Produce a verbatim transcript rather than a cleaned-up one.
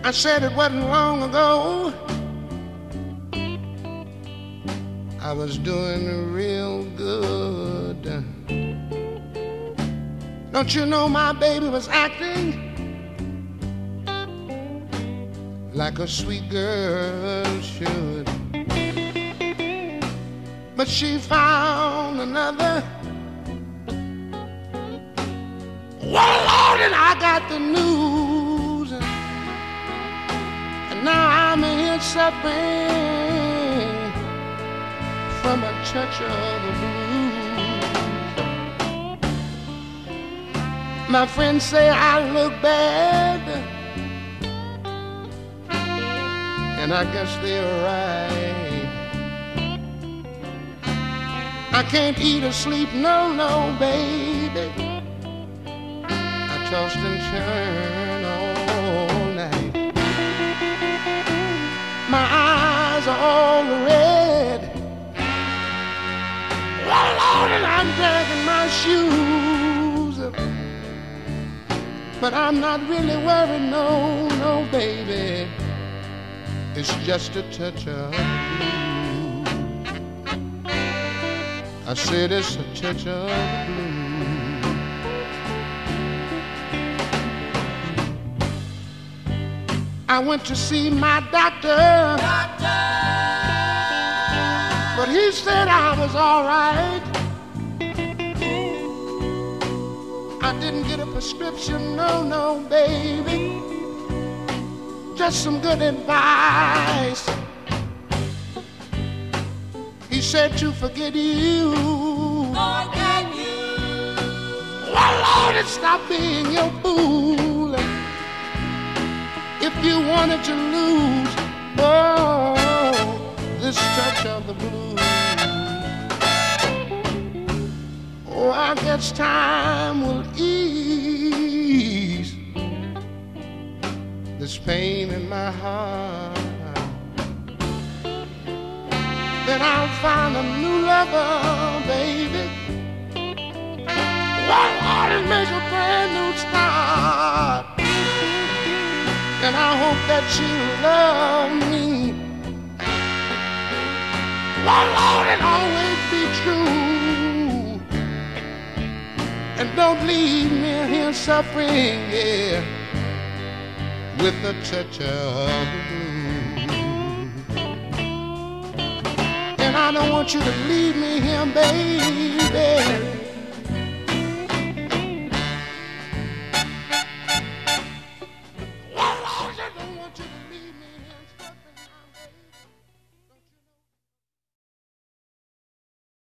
I said it wasn't long ago I was doing real good. Don't you know my baby was acting like a sweet girl should? But she found another. Well, Lord, and I got the news, and now I'm here suffering from a touch of the blues. My friends say I look bad, and I guess they're right. I can't eat or sleep, no, no, baby. I tossed and turned all night. My eyes are all red. Oh, Lord, and I'm dragging my shoes. But I'm not really worried, no, no, baby. It's just a touch of blue. I said it's a touch of blue. I went to see my doctor, doctor, but he said I was all right. I didn't get a prescription, no, no, baby. Just some good advice. He said to forget you. Forget you. Well, Lord, and stop being your fool. If you wanted to lose, oh, this touch of the blues. Oh, I guess time will ease this pain in my heart. Then I'll find a new lover, baby. One heart and make a brand new start. And I hope that she'll love me. One Lord, and always be true. And don't leave me here suffering, yeah, with a touch of the blues. And I don't want you to leave me here, baby.